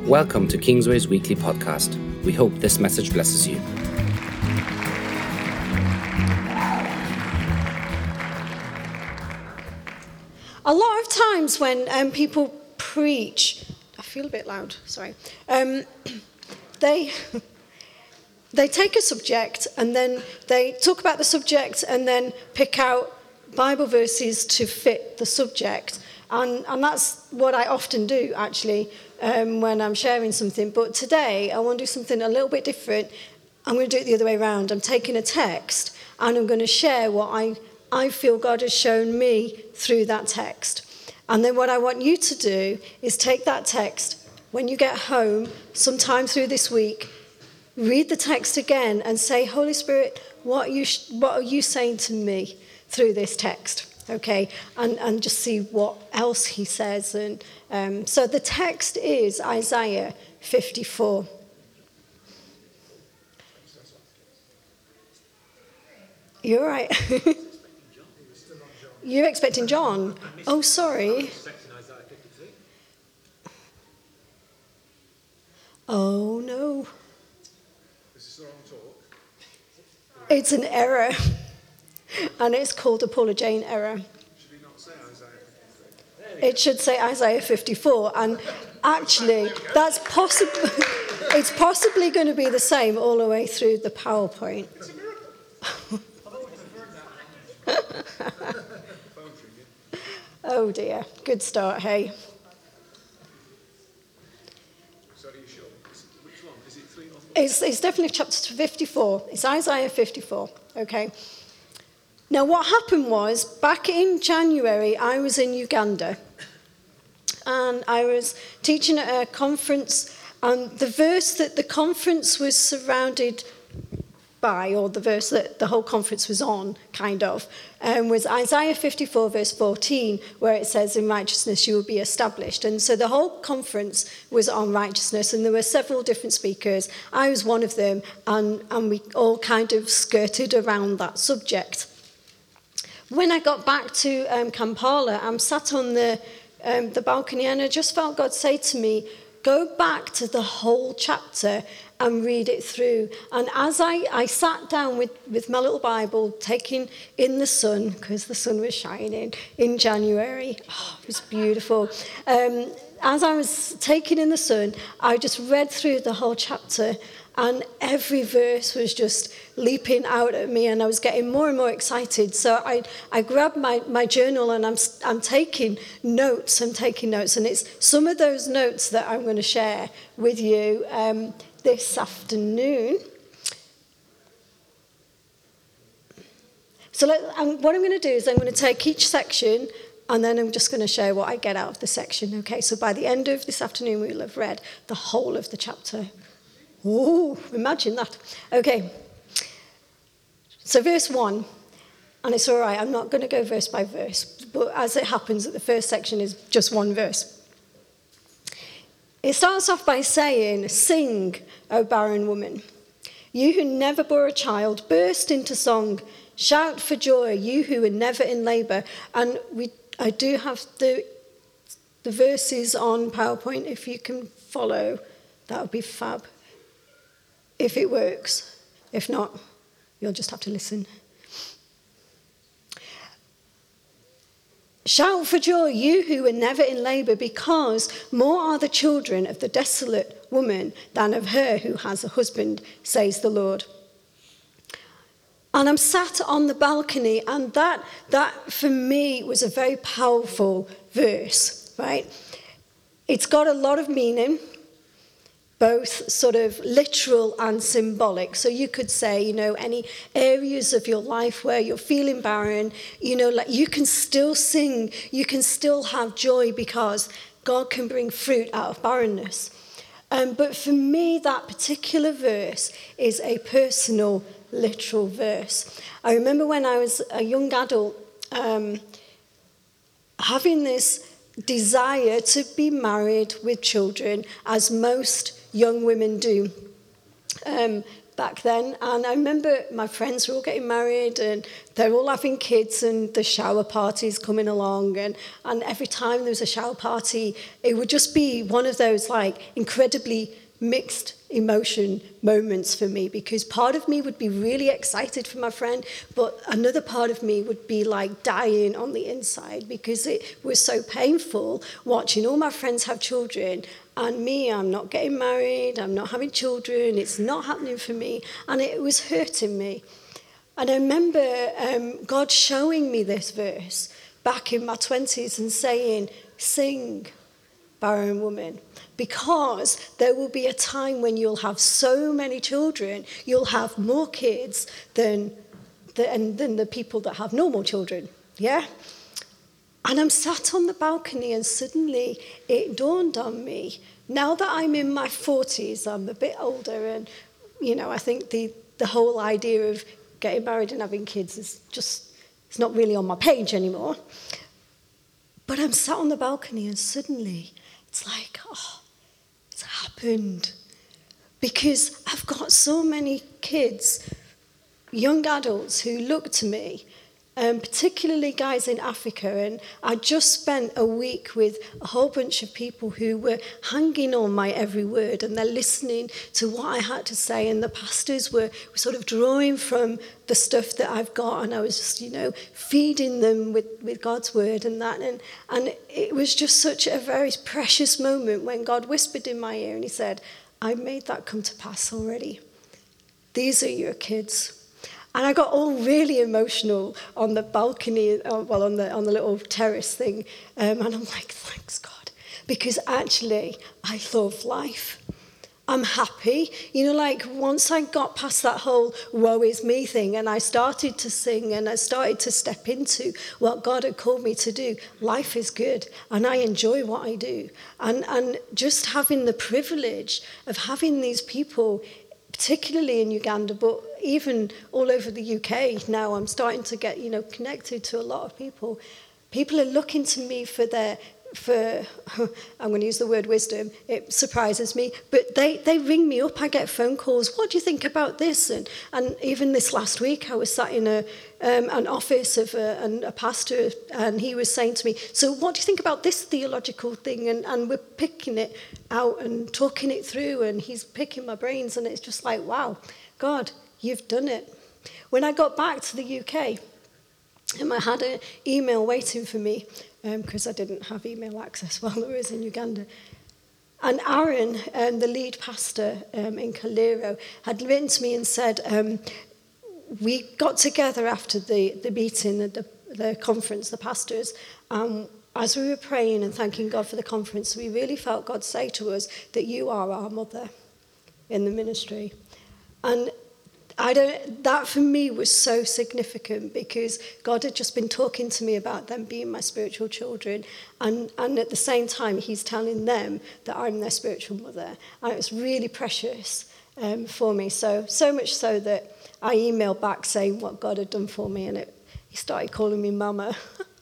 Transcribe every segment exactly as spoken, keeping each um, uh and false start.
Welcome to Kingsway's weekly podcast. We hope this message blesses you. A lot of times when um, people preach, I feel a bit loud, sorry, um, they they take a subject and then they talk about the subject and then pick out Bible verses to fit the subject. And, and that's what I often do, actually, um, when I'm sharing something. But today, I want to do something a little bit different. I'm going to do it the other way around. I'm taking a text, and I'm going to share what I, I feel God has shown me through that text. And then what I want you to do is take that text, when you get home, sometime through this week, read the text again and say, Holy Spirit, what are you, what are you saying to me through this text? Okay, and, and just see what else he says. And um, so the text is Isaiah fifty-four. You're right. You're expecting John? Oh, sorry. Oh, no. It's an error. And it's called a Paula Jane error. Should it not say Isaiah fifty-three? It should say Isaiah fifty-four. And actually, that's possible. It's possibly going to be the same all the way through the PowerPoint. It's a miracle. Oh dear. Good start, hey. So are you sure? Which one? Is it three or four? It's, it's definitely chapter fifty-four. It's Isaiah fifty-four. Okay. Now, what happened was, back in January, I was in Uganda, and I was teaching at a conference, and the verse that the conference was surrounded by, or the verse that the whole conference was on, kind of, um, was Isaiah fifty-four, verse fourteen, where it says, in righteousness you will be established. And so the whole conference was on righteousness, and there were several different speakers. I was one of them, and, and we all kind of skirted around that subject. When I got back to um, Kampala, I'm sat on the um, the balcony, and I just felt God say to me, go back to the whole chapter and read it through. And as I, I sat down with, with my little Bible, taking in the sun, because the sun was shining in January, oh, it was beautiful. Um, as I was taking in the sun, I just read through the whole chapter, and every verse was just leaping out at me, and I was getting more and more excited. So I, I grabbed my, my journal, and I'm, I'm taking notes. I'm taking notes, and it's some of those notes that I'm going to share with you um, this afternoon. So let, um, what I'm going to do is I'm going to take each section, and then I'm just going to share what I get out of the section. Okay, so by the end of this afternoon, we'll have read the whole of the chapter. Ooh, imagine that. Okay. So verse one, and it's all right, I'm not going to go verse by verse, but as it happens, the first section is just one verse. It starts off by saying, sing, O barren woman. You who never bore a child, burst into song. Shout for joy, you who were never in labour. And we, I do have the, the verses on PowerPoint. If you can follow, that would be fab. If it works. If not, you'll just have to listen. Shout for joy, you who were never in labour, because more are the children of the desolate woman than of her who has a husband, says the Lord. And I'm sat on the balcony, and that, that for me was a very powerful verse, right? It's got a lot of meaning, both sort of literal and symbolic. So you could say, you know, any areas of your life where you're feeling barren, you know, like you can still sing, you can still have joy because God can bring fruit out of barrenness. Um, but for me, that particular verse is a personal, literal verse. I remember when I was a young adult, um, having this desire to be married with children, as most young women do. Um, back then. And I remember my friends were all getting married and they're all having kids and the shower parties coming along. And, and every time there was a shower party, it would just be one of those like incredibly mixed emotion moments for me, because part of me would be really excited for my friend, but another part of me would be like dying on the inside because it was so painful watching all my friends have children and me, I'm not getting married, I'm not having children, it's not happening for me, and it was hurting me. And I remember um, God showing me this verse back in my twenties and saying, sing, barren woman, because there will be a time when you'll have so many children, you'll have more kids than the, than the people that have normal children, yeah? And I'm sat on the balcony and suddenly it dawned on me, now that I'm in my forties, I'm a bit older, and, you know, I think the, the whole idea of getting married and having kids is just, it's not really on my page anymore. But I'm sat on the balcony and suddenly it's like, oh, it's happened. Because I've got so many kids, young adults who look to me, um, particularly guys in Africa. And I just spent a week with a whole bunch of people who were hanging on my every word, and they're listening to what I had to say. And the pastors were, were sort of drawing from the stuff that I've got, and I was just, you know, feeding them with, with God's word and that. And, and it was just such a very precious moment when God whispered in my ear and he said, I made that come to pass already. These are your kids. And I got all really emotional on the balcony, uh, well, on the on the little terrace thing. Um, and I'm like, thanks, God. Because actually, I love life. I'm happy. You know, like once I got past that whole woe is me thing and I started to sing and I started to step into what God had called me to do, life is good and I enjoy what I do. And, and just having the privilege of having these people, particularly in Uganda, but even all over the U K now, I'm starting to get, you know, connected to a lot of people. People are looking to me for their, for, I'm going to use the word wisdom, it surprises me, but they, they ring me up, I get phone calls, what do you think about this? And, and even this last week, I was sat in a, um, an office of a, an, a pastor, and he was saying to me, so what do you think about this theological thing? And, and we're picking it out and talking it through, and he's picking my brains, and it's just like, wow, God, you've done it. When I got back to the U K, and I had an email waiting for me, because um, I didn't have email access while I was in Uganda. And Aaron, um, the lead pastor um, in Kaliro, had written to me and said, um, we got together after the, the meeting, the, the, the conference, the pastors, um, as we were praying and thanking God for the conference, we really felt God say to us that you are our mother in the ministry. And I don't, that for me was so significant because God had just been talking to me about them being my spiritual children, and, and at the same time he's telling them that I'm their spiritual mother, and it was really precious um, for me, so so much so that I emailed back saying what God had done for me, and it, he started calling me mama.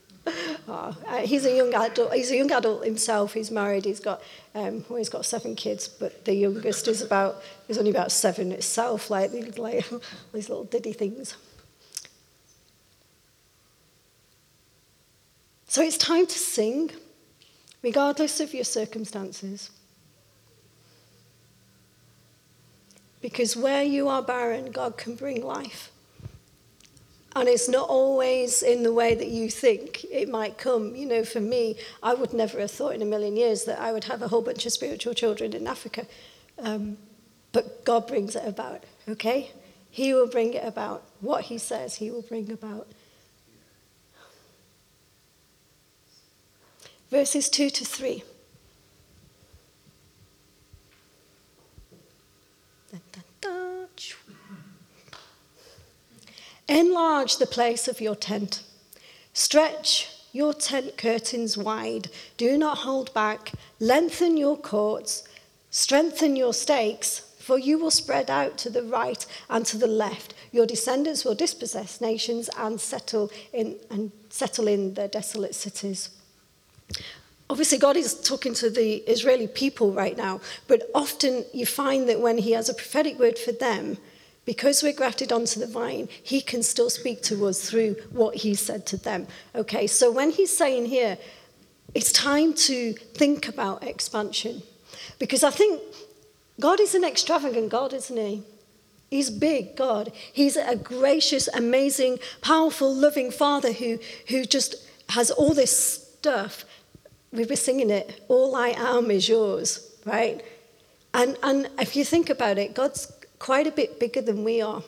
Oh, uh, he's a young adult. He's a young adult himself. He's married. He's got um, well, he's got seven kids, but the youngest is about is only about seven itself. Like these like these little diddy things. So it's time to sing, regardless of your circumstances, because where you are barren, God can bring life. And it's not always in the way that you think it might come. You know, for me, I would never have thought in a million years that I would have a whole bunch of spiritual children in Africa. Um, but God brings it about, okay? He will bring it about. What he says, he will bring about. Verses two to three. Dun, dun, dun. Enlarge the place of your tent. Stretch your tent curtains wide. Do not hold back. Lengthen your cords. Strengthen your stakes, for you will spread out to the right and to the left. Your descendants will dispossess nations and settle in and settle in their desolate cities. Obviously, God is talking to the Israeli people right now, but often you find that when he has a prophetic word for them, Because we're grafted onto the vine, he can still speak to us through what he said to them. Okay, so when he's saying here, it's time to think about expansion. Because I think God is an extravagant God, isn't he? He's big God. He's a gracious, amazing, powerful, loving Father who, who just has all this stuff. We were singing it, all I am is yours, right? And, and if you think about it, God's quite a bit bigger than we are.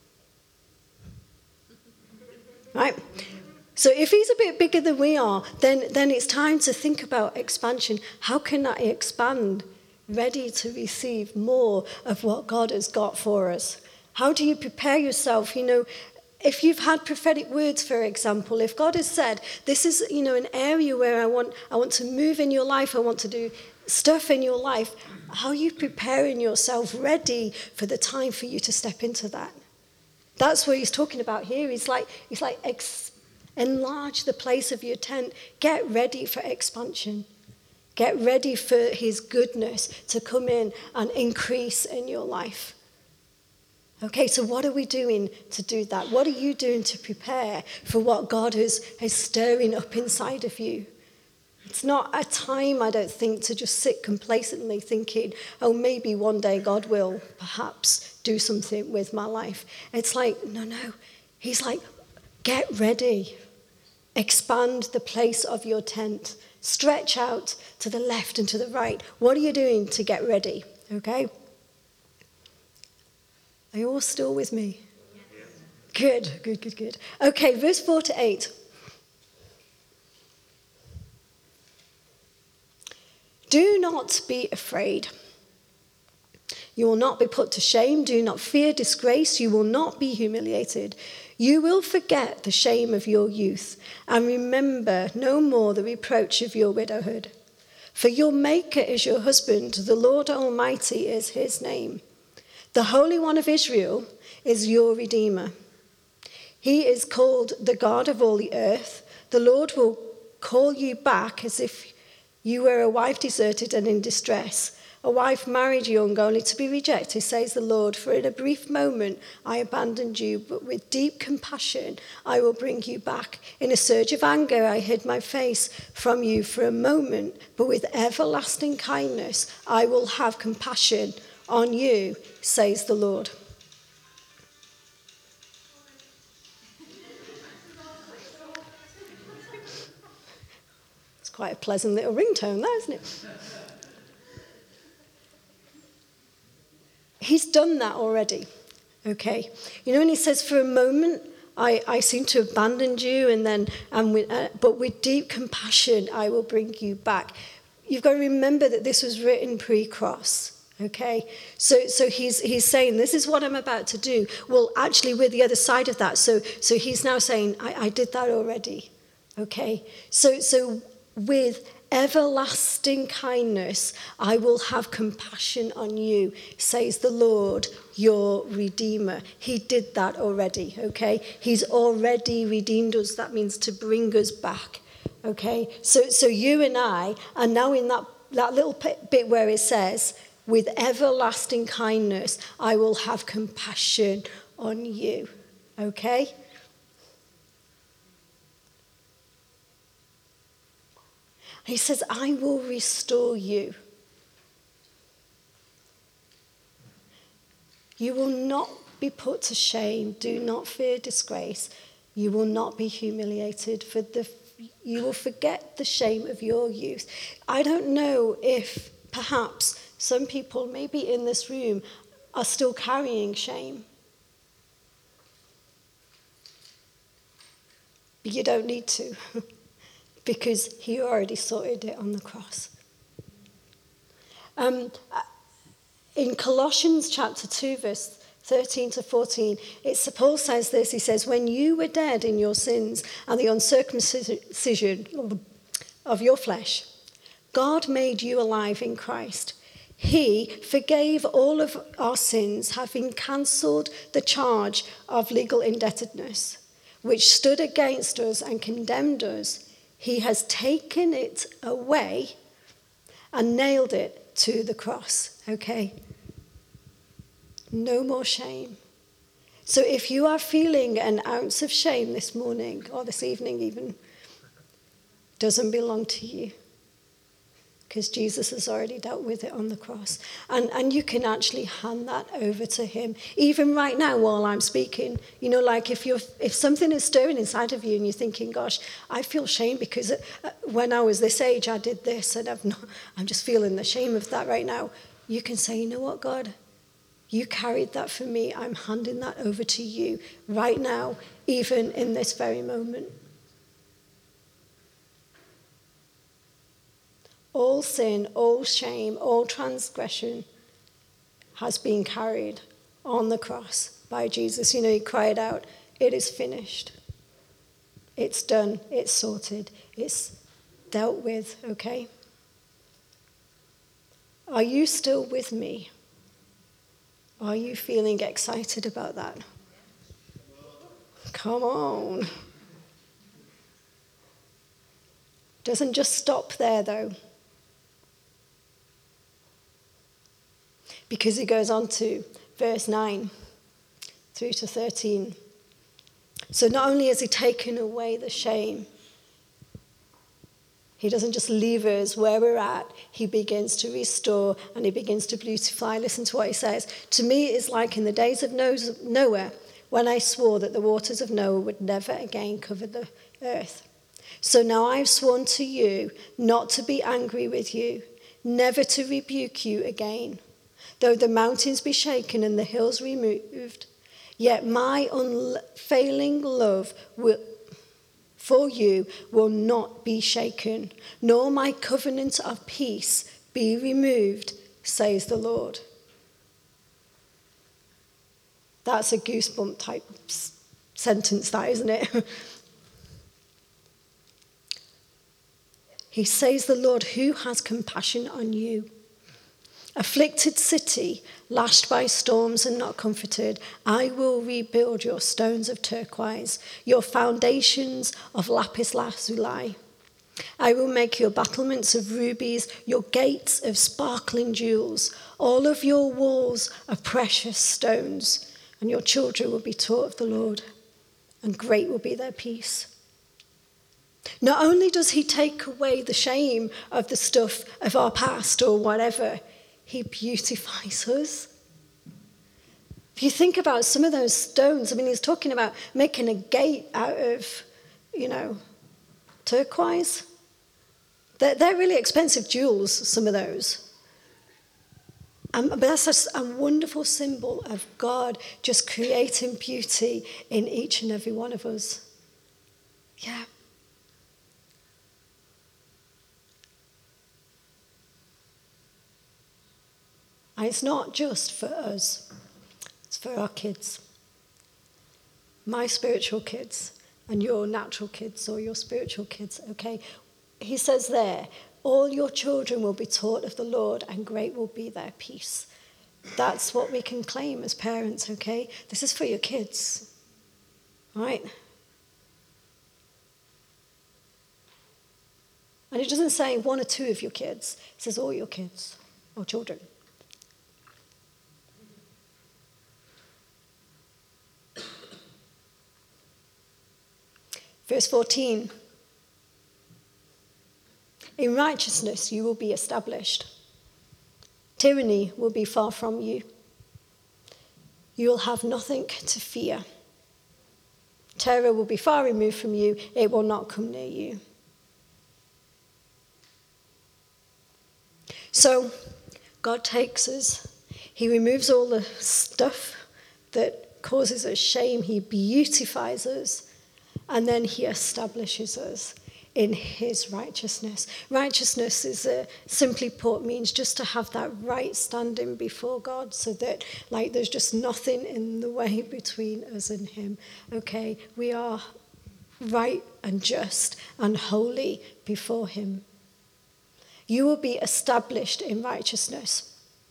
Right? So if he's a bit bigger than we are, then, then it's time to think about expansion. How can I expand? Ready to receive more of what God has got for us. How do you prepare yourself? You know, if you've had prophetic words, for example, if God has said, this is, you know, an area where I want, I want to move in your life, I want to do stuff in your life, how are you preparing yourself ready for the time for you to step into that? That's what he's talking about here. He's like, he's like ex- enlarge the place of your tent. Get ready for expansion. Get ready for his goodness to come in and increase in your life. Okay, so what are we doing to do that? What are you doing to prepare for what God is, is stirring up inside of you? It's not a time, I don't think, to just sit complacently thinking, oh, maybe one day God will perhaps do something with my life. It's like, no, no. He's like, get ready. Expand the place of your tent. Stretch out to the left and to the right. What are you doing to get ready? Okay? Are you all still with me? Yes. Good, good, good, good. Okay, verse four to eight. Do not be afraid. You will not be put to shame. Do not fear disgrace. You will not be humiliated. You will forget the shame of your youth and remember no more the reproach of your widowhood. For your Maker is your husband. The Lord Almighty is his name. The Holy One of Israel is your Redeemer. He is called the God of all the earth. The Lord will call you back as if you were a wife deserted and in distress, a wife married young only to be rejected, says the Lord. For in a brief moment I abandoned you, but with deep compassion I will bring you back. In a surge of anger I hid my face from you for a moment, but with everlasting kindness I will have compassion on you, says the Lord. It's quite a pleasant little ringtone, that, isn't it? He's done that already, okay? You know, when he says, for a moment, I, I seem to have abandoned you, and then, and with, uh, but with deep compassion, I will bring you back. You've got to remember that this was written pre-cross, okay? So, so he's he's saying, this is what I'm about to do. Well, actually, we're the other side of that. So, so he's now saying, I, I did that already, okay? So, so with everlasting kindness, I will have compassion on you, says the Lord, your Redeemer. He did that already, okay? He's already redeemed us. That means to bring us back, okay? So, so you and I are now in that, that little bit where it says, with everlasting kindness, I will have compassion on you, okay? He says, I will restore you. You will not be put to shame. Do not fear disgrace. You will not be humiliated. For the, you will forget the shame of your youth. I don't know if perhaps some people, maybe in this room, are still carrying shame. But you don't need to. Because he already sorted it on the cross. Um, in Colossians chapter two, verse thirteen to fourteen, it's, Paul says this, he says, when you were dead in your sins and the uncircumcision of your flesh, God made you alive in Christ. He forgave all of our sins, having cancelled the charge of legal indebtedness, which stood against us and condemned us. He has taken it away and nailed it to the cross, okay? No more shame. So if you are feeling an ounce of shame this morning, or this evening even, doesn't belong to you. Because Jesus has already dealt with it on the cross. And, and you can actually hand that over to him. Even right now while I'm speaking, you know, like if you're, if something is stirring inside of you and you're thinking, gosh, I feel shame because when I was this age, I did this and I've not, I'm just feeling the shame of that right now. You can say, you know what, God? You carried that for me. I'm handing that over to you right now, even in this very moment. All sin, all shame, all transgression has been carried on the cross by Jesus. You know, he cried out, it is finished. It's done. It's sorted. It's dealt with, okay? Are you still with me? Are you feeling excited about that? Come on. Doesn't just stop there, though. Because he goes on to verse nine through to thirteen. So not only has he taken away the shame, he doesn't just leave us where we're at. He begins to restore and he begins to beautify. Listen to what he says. To me, it is like in the days of Noah, when I swore that the waters of Noah would never again cover the earth. So now I've sworn to you not to be angry with you, never to rebuke you again. Though the mountains be shaken and the hills removed, yet my unfailing love will, for you will not be shaken, nor my covenant of peace be removed, says the Lord. That's a goosebump type sentence, that, isn't it? He says, the Lord, who has compassion on you? Afflicted city, lashed by storms and not comforted, I will rebuild your stones of turquoise, your foundations of lapis lazuli. I will make your battlements of rubies, your gates of sparkling jewels, all of your walls of precious stones, and your children will be taught of the Lord, and great will be their peace. Not only does he take away the shame of the stuff of our past or whatever, he beautifies us. If you think about some of those stones, I mean, he's talking about making a gate out of, you know, turquoise. They're, they're really expensive jewels, some of those. Um, but that's just a wonderful symbol of God just creating beauty in each and every one of us. Yeah. And it's not just for us, it's for our kids. My spiritual kids and your natural kids or your spiritual kids, okay? He says there, all your children will be taught of the Lord and great will be their peace. That's what we can claim as parents, okay? This is for your kids, all right? And it doesn't say one or two of your kids. It says all your kids or children. Verse fourteen, in righteousness you will be established. Tyranny will be far from you. You will have nothing to fear. Terror will be far removed from you. It will not come near you. So God takes us. He removes all the stuff that causes us shame. He beautifies us. And then he establishes us in his righteousness. Righteousness is a, simply put, means just to have that right standing before God so that like there's just nothing in the way between us and him. Okay, we are right and just and holy before him. You will be established in righteousness.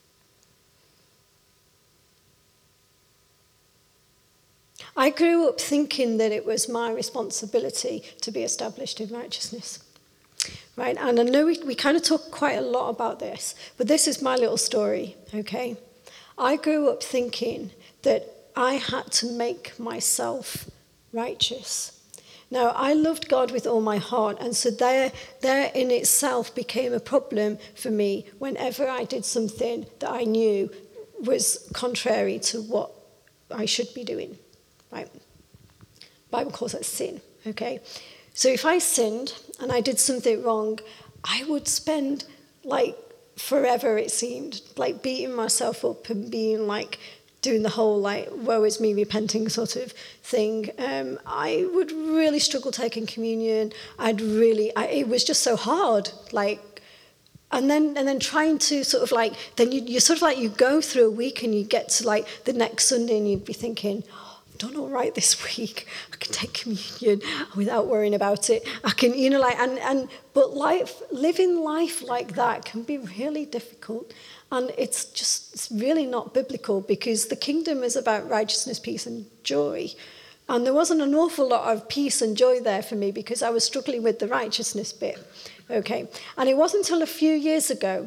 I grew up thinking that it was my responsibility to be established in righteousness, right? And I know we, we kind of talk quite a lot about this, but this is my little story, okay? I grew up thinking that I had to make myself righteous. Now, I loved God with all my heart, and so there, there in itself became a problem for me whenever I did something that I knew was contrary to what I should be doing, right? The Bible calls it sin, okay? So if I sinned and I did something wrong, I would spend, like, forever, it seemed, like beating myself up and being like, doing the whole, like, woe is me repenting sort of thing. Um, I would really struggle taking communion. I'd really, I, it was just so hard, like, and then and then trying to sort of like, then you, you sort of like, you go through a week and you get to like the next Sunday and you'd be thinking, oh, I've done all right this week. I can take communion without worrying about it. I can, you know, like, and, and but life, living life like that can be really difficult. And it's just it's really not biblical, because the kingdom is about righteousness, peace, and joy. And there wasn't an awful lot of peace and joy there for me because I was struggling with the righteousness bit. Okay. And it wasn't until a few years ago.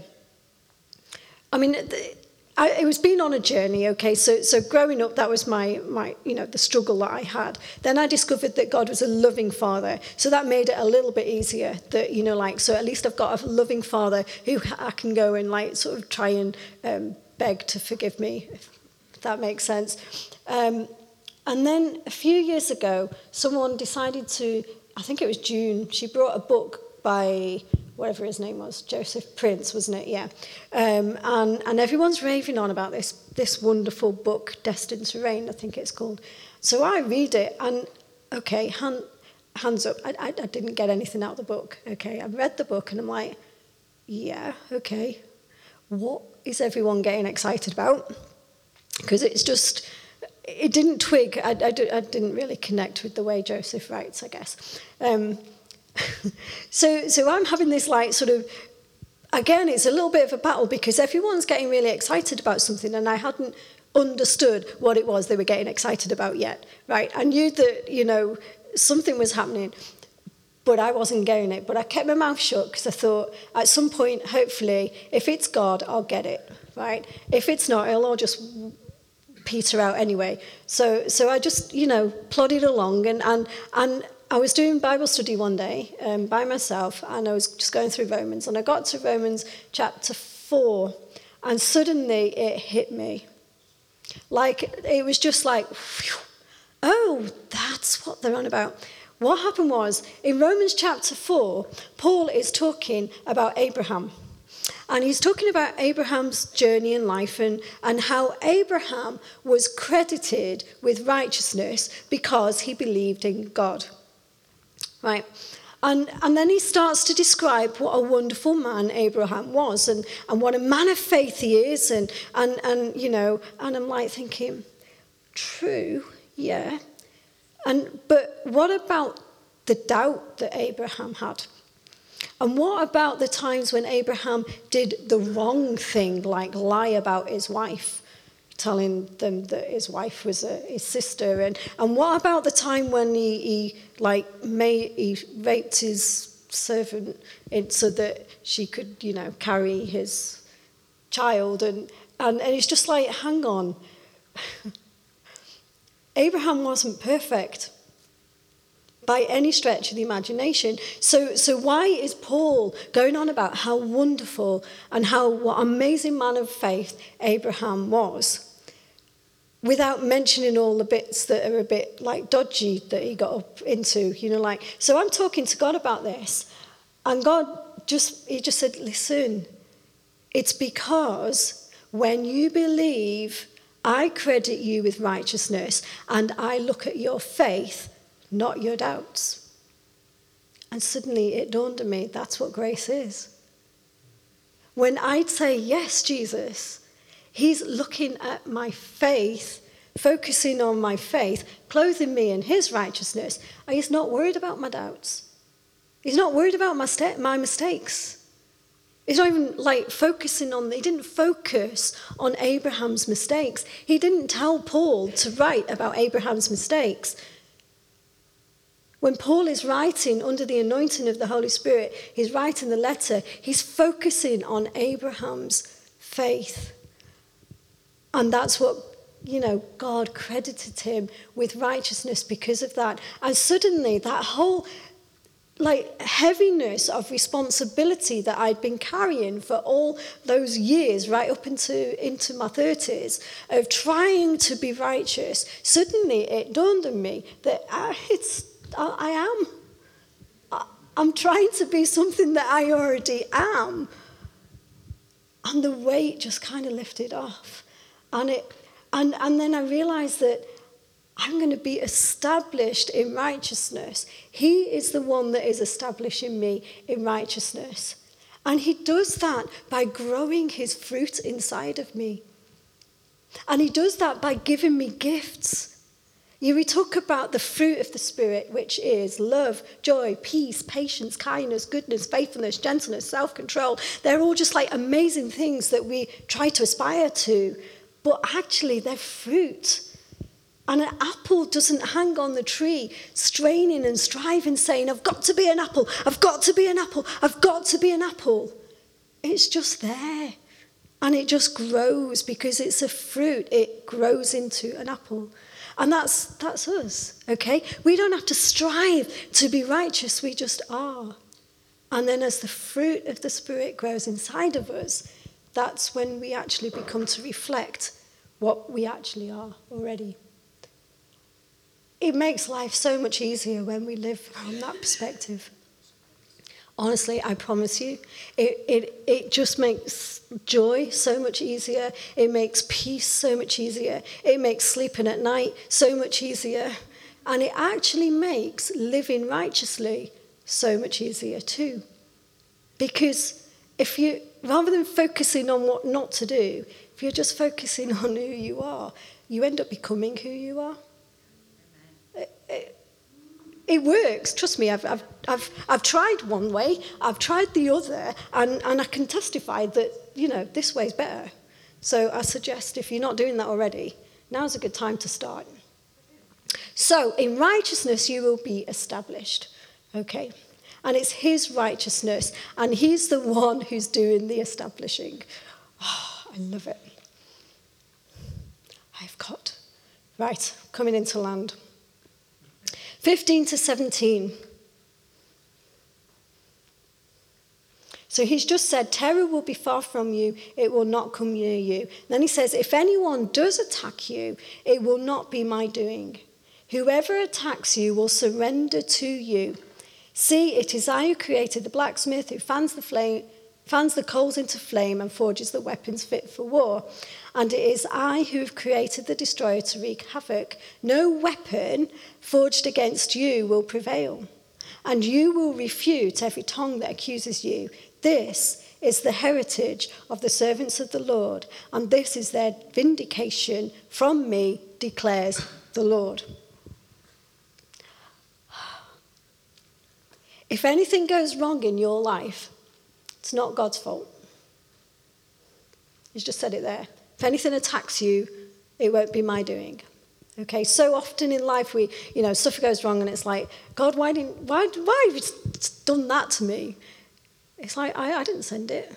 I mean, I, it was been on a journey. Okay. So, so growing up, that was my, my, you know, the struggle that I had. Then I discovered that God was a loving father. So that made it a little bit easier that, you know, like, so at least I've got a loving father who I can go and like sort of try and um, beg to forgive me, if that makes sense. Um, and then a few years ago, someone decided to, I think it was June, she brought a book by whatever his name was, Joseph Prince, wasn't it? Yeah. Um, and, and everyone's raving on about this, this wonderful book, Destined to Reign, I think it's called. So I read it, and, okay, hand, hands up, I, I, I didn't get anything out of the book, okay? I read the book, and I'm like, yeah, okay, what is everyone getting excited about? Because it's just, it didn't twig, I, I, I didn't really connect with the way Joseph writes, I guess. Um so so I'm having this like sort of, again, it's a little bit of a battle because everyone's getting really excited about something and I hadn't understood what it was they were getting excited about yet, right? I knew that, you know, something was happening, but I wasn't getting it. But I kept my mouth shut because I thought at some point, hopefully, if it's God, I'll get it, right? If it's not, it'll all just peter out anyway. So so I just, you know, plodded along and and and I was doing Bible study one day um, by myself, and I was just going through Romans, and I got to Romans chapter four, and suddenly it hit me. Like, it was just like, whew, oh, that's what they're on about. What happened was, in Romans chapter four, Paul is talking about Abraham. And he's talking about Abraham's journey in life and, and how Abraham was credited with righteousness because he believed in God. Right, and and then he starts to describe what a wonderful man Abraham was, and, and what a man of faith he is, and and and you know, and I'm like thinking, true, yeah, and but what about the doubt that Abraham had, and what about the times when Abraham did the wrong thing, like lie about his wife, telling them that his wife was a, his sister, and and what about the time when he, he like made he raped his servant in, so that she could, you know, carry his child, and and, and it's just like, hang on, Abraham wasn't perfect by any stretch of the imagination. So so why is Paul going on about how wonderful and how what amazing man of faith Abraham was, without mentioning all the bits that are a bit like dodgy that he got up into, you know, like, so I'm talking to God about this, and God just, he just said, listen, it's because when you believe, I credit you with righteousness, and I look at your faith, not your doubts. And suddenly it dawned on me, that's what grace is. When I'd say, yes, Jesus, he's looking at my faith, focusing on my faith, clothing me in his righteousness. And he's not worried about my doubts. He's not worried about my, st- my mistakes. He's not even like focusing on, he didn't focus on Abraham's mistakes. He didn't tell Paul to write about Abraham's mistakes. When Paul is writing under the anointing of the Holy Spirit, he's writing the letter, he's focusing on Abraham's faith. And that's what you know, God credited him with righteousness because of that. And suddenly that whole like heaviness of responsibility that I'd been carrying for all those years, right up into, into my thirties, of trying to be righteous, suddenly it dawned on me that I, it's, I, I am. I, I'm trying to be something that I already am. And the weight just kind of lifted off. And, it, and, and then I realized that I'm going to be established in righteousness. He is the one that is establishing me in righteousness. And he does that by growing his fruit inside of me. And he does that by giving me gifts. You, we talk about the fruit of the Spirit, which is love, joy, peace, patience, kindness, goodness, faithfulness, gentleness, self-control. They're all just like amazing things that we try to aspire to. But actually, they're fruit. And an apple doesn't hang on the tree, straining and striving, saying, I've got to be an apple, I've got to be an apple, I've got to be an apple. It's just there. And it just grows because it's a fruit. It grows into an apple. And that's that's us, okay? We don't have to strive to be righteous, we just are. And then as the fruit of the Spirit grows inside of us, that's when we actually become to reflect what we actually are already. It makes life so much easier when we live from that perspective. Honestly, I promise you, it, it, it just makes joy so much easier. It makes peace so much easier. It makes sleeping at night so much easier. And it actually makes living righteously so much easier too. Because if you, rather than focusing on what not to do, if you're just focusing on who you are, you end up becoming who you are. It, it, it works. Trust me, I've, I've, I've, I've tried one way, I've tried the other, and, and I can testify that, you know, this way's better. So I suggest if you're not doing that already, now's a good time to start. So in righteousness you will be established, okay? And it's his righteousness, and he's the one who's doing the establishing. Oh, I love it. I've got, right, coming into land. fifteen to seventeen. So he's just said, terror will be far from you, it will not come near you. Then he says, if anyone does attack you, it will not be my doing. Whoever attacks you will surrender to you. See, it is I who created the blacksmith, who fans the flame, fans the coals into flame and forges the weapons fit for war. And it is I who have created the destroyer to wreak havoc. No weapon forged against you will prevail, and you will refute every tongue that accuses you. This is the heritage of the servants of the Lord, and this is their vindication from me, declares the Lord. If anything goes wrong in your life, it's not God's fault. He's just said it there. If anything attacks you, it won't be my doing. Okay, so often in life we, you know, stuff goes wrong and it's like, God, why didn't, why, why have you done that to me? It's like, I, I didn't send it.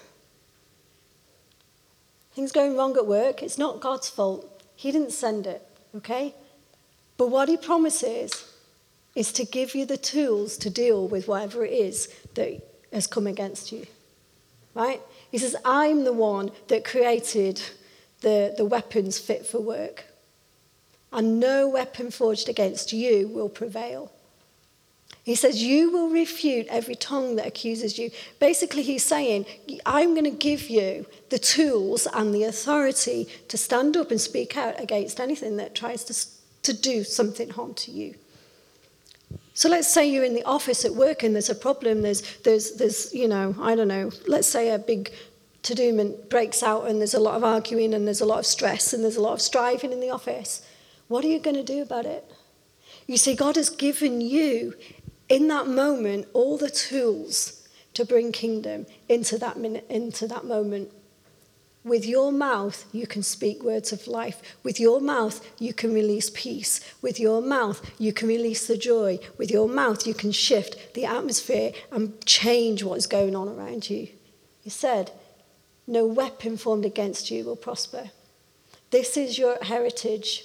Things going wrong at work, it's not God's fault. He didn't send it, okay? But what he promises is to give you the tools to deal with whatever it is that has come against you, right? He says, I'm the one that created the, the weapons fit for work. And no weapon forged against you will prevail. He says, you will refute every tongue that accuses you. Basically, he's saying, I'm going to give you the tools and the authority to stand up and speak out against anything that tries to, to do something harm to you. So let's say you're in the office at work and there's a problem, there's, there's, there's you know, I don't know, let's say a big to-do breaks out and there's a lot of arguing and there's a lot of stress and there's a lot of striving in the office. What are you going to do about it? You see, God has given you, in that moment, all the tools to bring kingdom into that minute, into that moment. With your mouth, you can speak words of life. With your mouth, you can release peace. With your mouth, you can release the joy. With your mouth, you can shift the atmosphere and change what is going on around you. He said, no weapon formed against you will prosper. This is your heritage.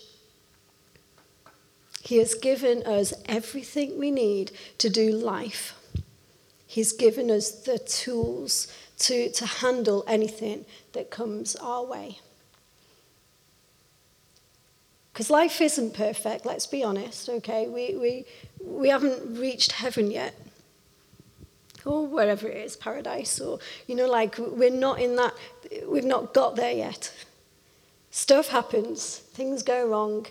He has given us everything we need to do life. He's given us the tools to, to handle anything that comes our way. Because life isn't perfect, let's be honest, okay? We, we, we haven't reached heaven yet. Or wherever it is, paradise, or, you know, like, we're not in that, we've not got there yet. Stuff happens, things go wrong,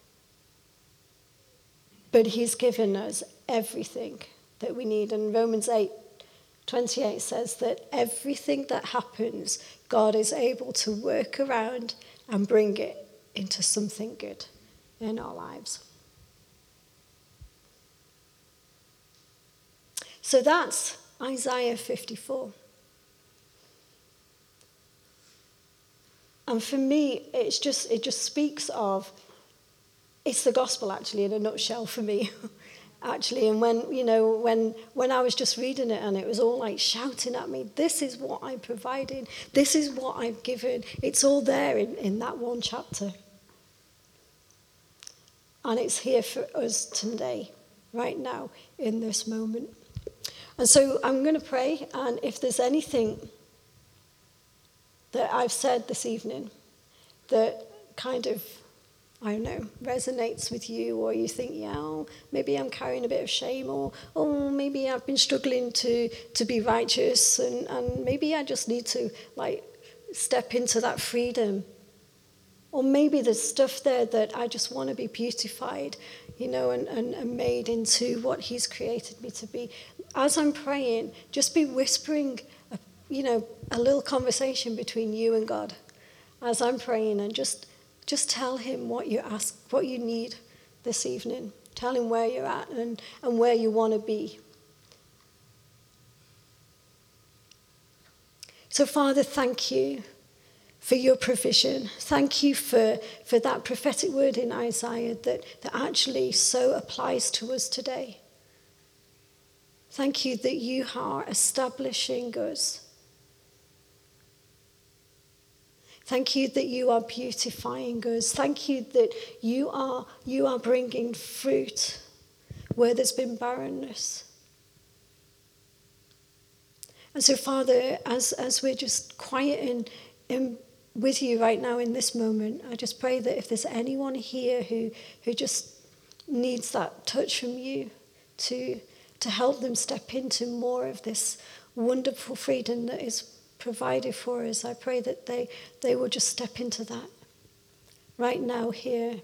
but he's given us everything that we need. And Romans eight twenty-eight says that everything that happens, God is able to work around and bring it into something good in our lives. So that's Isaiah fifty-four. And for me, it's just it just speaks of, it's the gospel actually in a nutshell for me. Actually, and when, you know, when when I was just reading it and it was all like shouting at me, this is what I'm providing, this is what I've given. It's all there in, in that one chapter. And it's here for us today, right now, in this moment. And so I'm going to pray, and if there's anything that I've said this evening that kind of, I don't know, resonates with you, or you think, yeah, oh, maybe I'm carrying a bit of shame, or oh, maybe I've been struggling to, to be righteous, and, and maybe I just need to, like, step into that freedom. Or maybe there's stuff there that I just want to be beautified, you know, and, and, and made into what he's created me to be. As I'm praying, just be whispering, a, you know, a little conversation between you and God as I'm praying, and just just tell him what you ask, what you need this evening. Tell him where you're at and, and where you want to be. So, Father, thank you for your provision. Thank you for, for that prophetic word in Isaiah that, that actually so applies to us today. Thank you that you are establishing us. Thank you that you are beautifying us. Thank you that you are, you are bringing fruit where there's been barrenness. And so, Father, as, as we're just quiet in, in with you right now in this moment, I just pray that if there's anyone here who, who just needs that touch from you to, to help them step into more of this wonderful freedom that is provided for us, I pray that they, they will just step into that right now here.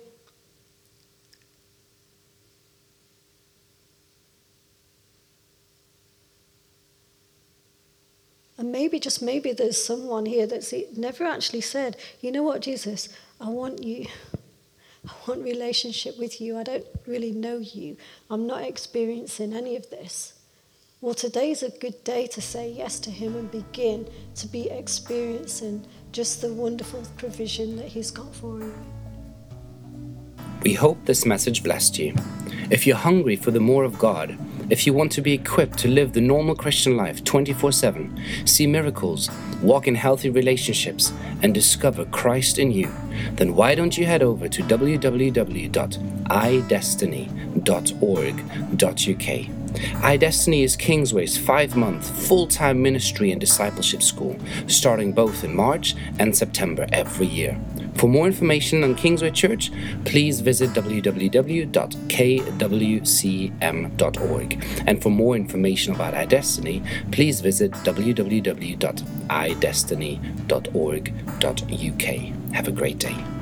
And maybe, just maybe, there's someone here that's never actually said, you know what, Jesus, I want you. I want relationship with you. I don't really know you. I'm not experiencing any of this. Well, today's a good day to say yes to him and begin to be experiencing just the wonderful provision that he's got for you. We hope this message blessed you. If you're hungry for the more of God, if you want to be equipped to live the normal Christian life twenty-four seven, see miracles, walk in healthy relationships, and discover Christ in you, then why don't you head over to w w w dot i destiny dot org dot u k. iDestiny is Kingsway's five-month full-time ministry and discipleship school, starting both in March and September every year. For more information on Kingsway Church, please visit w w w dot k w c m dot org. And for more information about iDestiny, please visit w w w dot i destiny dot org dot u k. Have a great day.